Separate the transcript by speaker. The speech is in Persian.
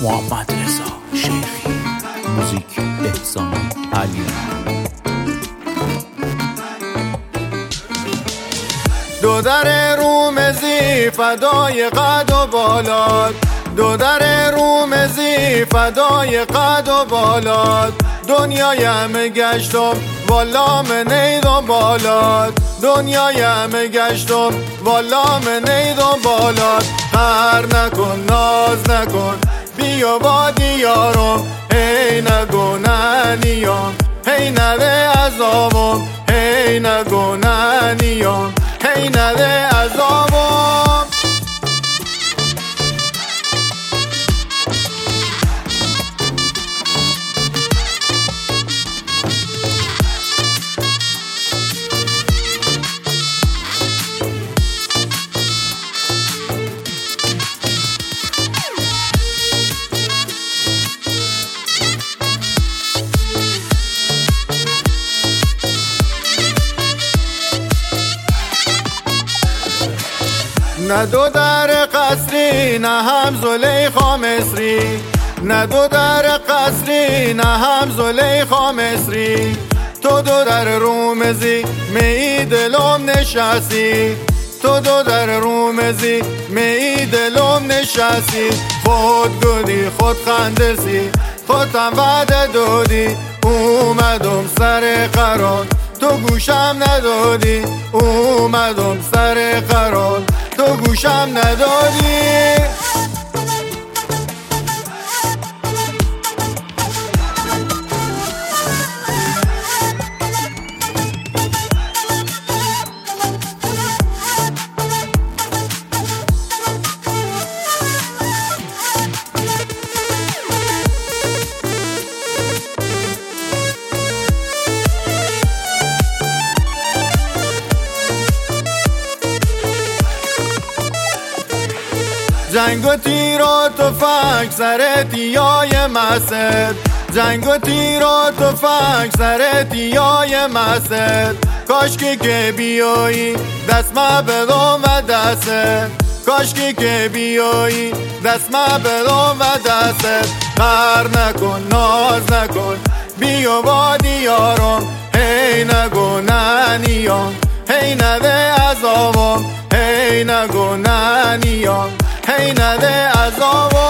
Speaker 1: محمد رضا شیخی، موزیک احسان علی.
Speaker 2: دو در رومزی فدای قد و بالات، دو در رومزی فدای قد و بالات. دنیایم گشتم والا من نیدم بالات، دنیایم گشتم والا من نیدم بالات. قهر نکن ناز نکن بیا با دیارم، هی نگو ننیام هی نده عذابم، هی نگو ننیام هی نده عذابم. نه دو در قصری نه هم زلیخا مصری، نه دو در قصری نه هم زلیخا مصری. تو دو در رومزی می دلم نشستی، تو دو در رومزی می دلم نشستی. خود گودی خود خندسی خودم وعده دادی، اومدم سر قرار تو گوشم ندادی، اومدم سر قرار تو گوشم ندادی. جنگ و تیر و تفنگ سر تیای مسد، جنگ و تیر و تفنگ سر تیای مسد. کاشکی که بیایی دست ما بدم و دستت، کاشکی که بیایی دست ما بدم و دستت. قهر نکن ناز نکن بیا با دیارم، هی نگو ننیام هی نده عذابم، هی نگو ننیام هی نده عذابم.